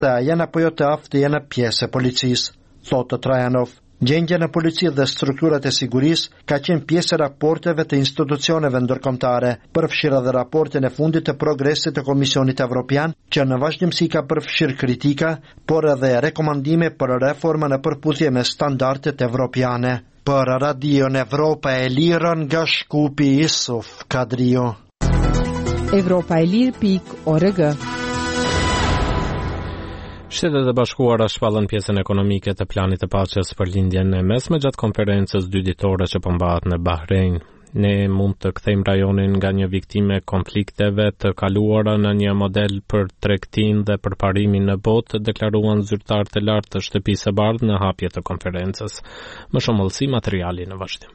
Janë apo jo të aftë janë pjesë e policisë, thotë Trajanov. Gjendja në polici dhe strukturat e sigurisë ka qenë pjesë e raporteve të institucioneve ndërkombëtare, përfshirë edhe raportin e fundit të progresit të Komisionit Evropian, që në vazhdimsi ka përfshirë kritika, por edhe rekomandime për reforma në përputhje me standardet evropiane. Për Radion Evropa e Lirë nga Shkupi Isuf Kadrio. Evropaelir.org. Shtetet e Bashkuara shpallën pjesën ekonomike të planit të paqes për lindjen e mesme gjatë konferencës dyditore që po mbahet në Bahrein. Ne mund të kthejmë rajonin nga një viktime konflikteve të kaluara në një model për tregtinë dhe përparimin në botë, deklaruan zyrtarët e lartë të Shtëpisë së Bardhë në hapje të konferencës. Më shumë hollësi materiali në vazhdim.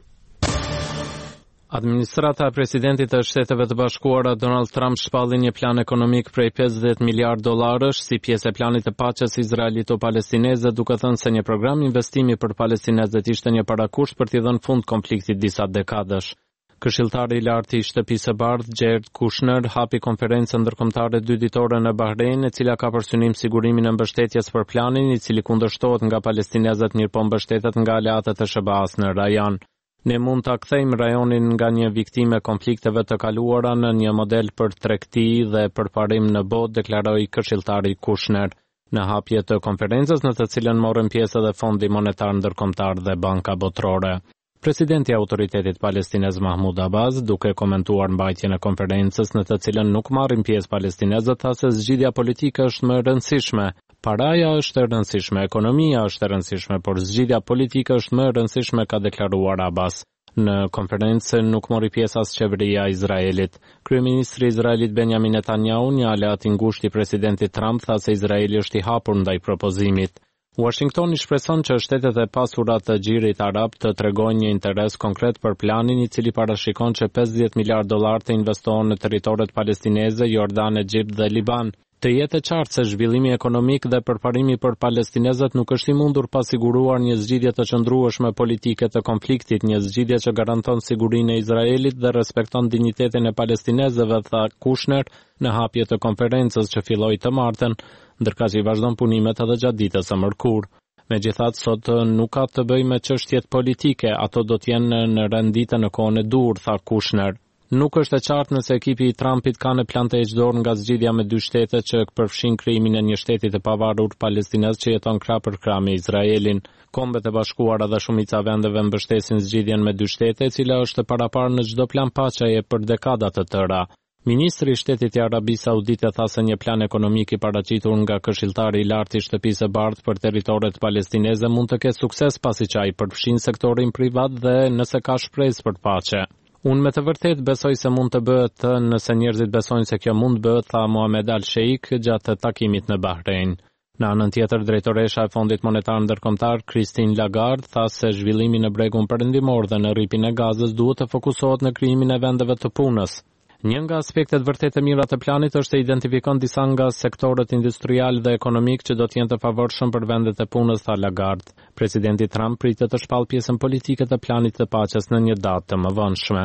Administrata e presidentit të Shteteve të Bashkuara Donald Trump shpalli një plan ekonomik prej 50 miliard dollarësh si pjesë e planit të paqes izraelito-palestineze, duke thënë se një program investimi për palestinezët ishte një parakusht për t'i dhënë fund konfliktit disa dekadash. Këshilltari i lartë i Shtëpisë së Bardhë, Jared Kushner, hapi konferencën ndërkombëtare dyditore në Bahrein, e cila ka për synim sigurimin e mbështetjes për planin, i cili kundërshtohet nga palestinezët mirëpo mbështetet nga aleatët e SBA-s në rajon. Ne mund ta kthejmë rajonin nga një viktime konflikteve të kaluara në një model për tregti dhe përparim në botë, deklaroi këshilltari Kushner në hapje të konferencës në të cilën morën pjesë edhe Fondi Monetar Ndërkombëtar dhe Banka Botërore. Presidenti i Autoritetit Palestinez Mahmud Abbas, duke komentuar mbajtjen e konferencës në të cilën nuk marrin pjesë palestinezët, tha se zgjidhja politike është më e rëndësishme. Paraja është e rëndësishme, ekonomia është e rëndësishme, por zgjidhja politike është më e rëndësishme, ka deklaruar Abbas. Në konferencë nuk mori pjesë as qeveria e Izraelit. Kryeministri i Izraelit Benjamin Netanyahu, një aleat i ngushtë i presidentit Trump, tha se Izraeli është i hapur ndaj propozimit. Washingtoni shpreson që shtetet e pasura të Gjirit Arab të tregojnë një interes konkret për planin, i cili parashikon që 50 miliard dollar të investohen në territoret palestineze, Jordan, Egjipt dhe Liban. Të jetë e qartë se zhvillimi ekonomik dhe përparimi për palestinezët nuk është i mundur pa siguruar një zgjidhje të qëndrueshme politike të konfliktit, një zgjidhje që garanton sigurinë e Izraelit dhe respekton dinjitetin e palestinezëve, tha Kushner në hapje të konferencës që filloi të martën, ndërkaq që i vazhdon punimet edhe gjatë ditës së mërkurë. Megjithatë, sot nuk ka të bëjë me çështjet politike, ato do të jenë në renditje në kohën e dur, tha Kushner. Nuk është e qartë nëse ekipi i Trumpit ka në plan të heqë dorë nga zgjidhja me dy shtete që përfshin krijimin e një shteti të pavarur palestinez që jeton krah për krah me Izraelin. Kombet e Bashkuara dhe shumica vendeve mbështesin zgjidhjen me dy shtete, e cila është e paraparë në çdo plan paqeje për dekada të tëra. Ministri i Shtetit i Arabisë Saudite tha se një plan ekonomik i paraqitur nga këshilltari i lartë i Shtëpisë së Bardhë për territoret palestineze mund të ketë sukses pasi që ai përfshin sektorin privat dhe nëse ka shpresë për paqe. Unë me të vërtet besoj se mund të bëhet nëse njerëzit besojnë se kjo mund bëhet, tha Mohamed Al-Sheikh gjatë takimit në Bahrein. Në anën tjetër, drejtoresha e Fondit Monetar Ndërkombëtar, Christine Lagarde, tha se zhvillimi në bregun perëndimor dhe në rripin e Gazës duhet të fokusohet në krijimin e vendeve të punës. Një nga aspektet vërtet e mira të planit është të identifikon disa nga sektorët industrial dhe ekonomik që do të jenë të favorshëm për vendet e punës, tha Lagarde. Presidenti Trump pritet të shpallë pjesën politike të planit të paqes në një datë të mëvonshme.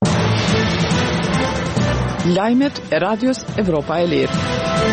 Lajmet e Radios Evropa e Lirë.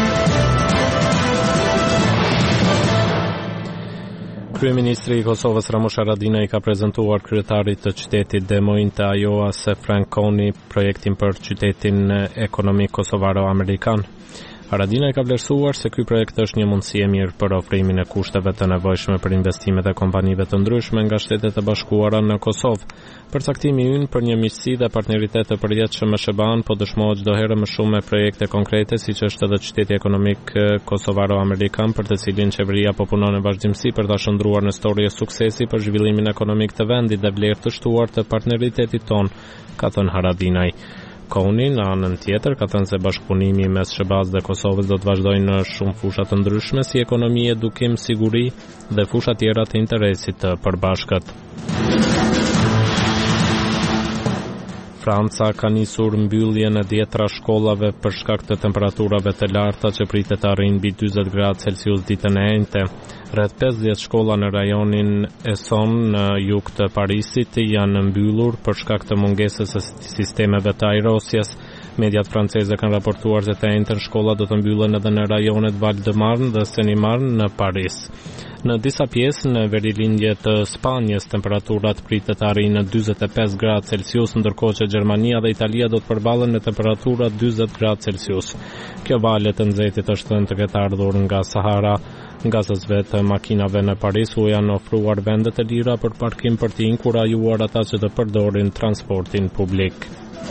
Kryeministri i Kosovës Ramush Haradinaj ka prezantuar kryetarit të qytetit Des Moines të Iowas Frank Koni projektin për qytetin ekonomik kosovaro-amerikan. Haradinaj ka vlerësuar se ky projekt është një mundësi e mirë për ofrimin e kushteve të nevojshme për investimet e kompanive të ndryshme nga Shtetet e Bashkuara në Kosovë. Përcaktimi ynë për një miqësi dhe partneritet të përjetshëm me SBA-n po dëshmohet çdo herë më shumë me projekte konkrete, siç është edhe qyteti ekonomik kosovaro-amerikan, për të cilin qeveria po punon në vazhdimsi për ta shndruar në histori suksesi për zhvillimin ekonomik të vendit dhe vlerë të shtuar të partneritetit ton, ka thënë Haradinaj. Koni, në anën tjetër, ka thënë se bashkëpunimi mes SBA-s dhe Kosovës do të vazhdojë në shumë fusha të ndryshme si ekonomi, edukim, siguri dhe fusha tjera të interesit të përbashkët. Franca ka nisur mbylljen e 10 shkollave për shkak të temperaturave të larta që pritet të arrijnë mbi 40 gradë Celsius ditën e enjte. Rreth 50 shkolla në rajonin Essonne në jug të Parisit janë mbyllur për shkak të mungesës së sistemeve të ajrosjes. Mediat franceze kanë raportuar se të njëjtën shkolla do të mbyllen edhe në rajonet Val-de-Marne dhe Seine-et-Marne në Paris. Në disa pjesë në verilindje të Spanjës, temperaturat pritet të arrijnë në 45 gradë Celsius, ndërkohë që Gjermania dhe Italia do të përballen në temperatura 40 gradë Celsius. Kjo valë të nxehtit është thënë të ketë ardhur nga Sahara. Nga së vetë makinave në Paris u janë ofruar vende të lira për parkim për të inkurajuar ata që të përdorin transportin publik.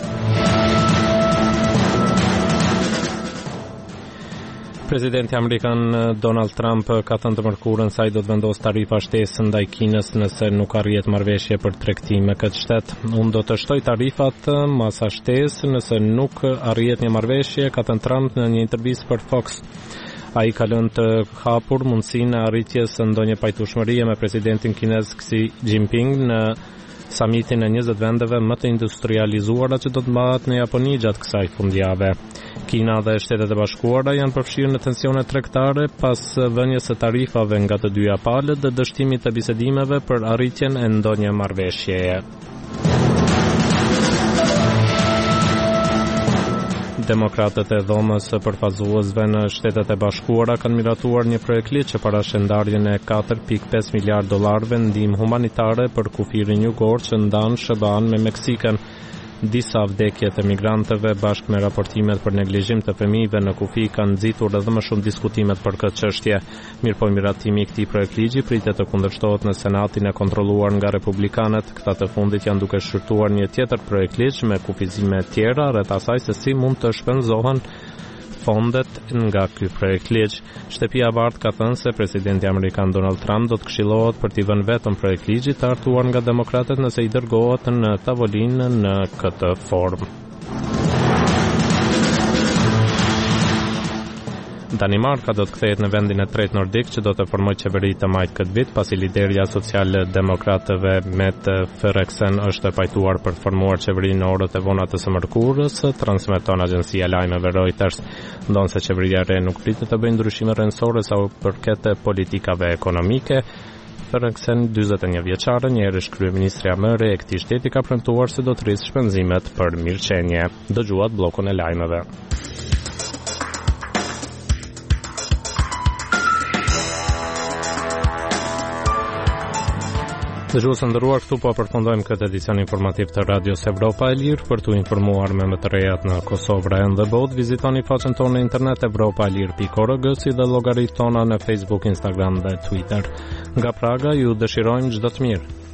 Presidenti amerikan Donald Trump ka thënë të mërkurën se ai do të vendosë tarifa shtesë ndaj Kinës nëse nuk arrihet marrëveshje për tregti me këtë shtet. Unë do të shtoj tarifat masa shtesë nëse nuk arrihet një marrëveshje, ka thënë Trump në një intervistë për Fox. Ai ka lënë të hapur mundësinë e arritjes së ndonjë pajtueshmërie me presidentin kinez Xi Jinping në samitin e 20 vendeve më të industrializuara që do të mbahet në Japoni gjatë kësaj fundjavë. Kina dhe Shtetet e Bashkuara janë përfshirë në tensione tregtare pas vënies së tarifave nga të dyja palët dhe dështimit të bisedimeve për arritjen e ndonjë marrëveshjeje. Demokratët e dhomës përfazuesve në Shtetet e Bashkuara kanë miratuar një projekt ligj që parashën ndarjen e 4.5 miliard dollarëve ndihmë humanitare për kufirin jugor që ndan SBA-n me Meksikën. Disa vdekje të migrantëve bashkë me raportimet për neglizhim të fëmijëve në kufi kanë nxitur edhe më shumë diskutimet për këtë çështje. Mirëpo miratimi i këtij projektligji pritet të kundërshtohet në Senatin e kontrolluar nga republikanët. Këta të fundit janë duke shqyrtuar një tjetër projektligj me kufizime të tjera rreth asaj se si mund të shpenzohen fondet nga ky projektligj. Shtëpia e Bardhë ka thënë se presidenti amerikan Donald Trump do të këshillohet për t'i vënë vetëm projektligjit të hartuar nga demokratët nëse i dërgohet në tavolinë në këtë formë. Danimarka do të kthehet në vendin e tretë nordik që do të formojë qeveri të majtë këtë vit, pasi liderja social-demokratëve Mette Frederiksen është pajtuar për të formuar qeverinë në orët e vona të së mërkurës, transmeton agjencia lajmeve Reuters. Ndonse qeveria e re nuk pritet të bëjë ndryshime rrënjësore sa përket politikave ekonomike. Frederiksen, 41 vjeçare, një herësh kryeministrja më e re e këtij shteti, ka premtuar se do të rrisë shpenzimet për mirëqenie. Dëgjuat bllokun e lajmeve. Dëgjues nderuar, këtu po përfundojmë këtë edicion informativ të Radios Evropa e Lirë. Për t'u informuar me më të rejat në Kosovë, Rajon dhe botë, vizitoni faqen tonë në internet europaelir.org si dhe llogaritë tona në Facebook, Instagram dhe Twitter. Nga Praga ju dëshirojmë çdo të mirë.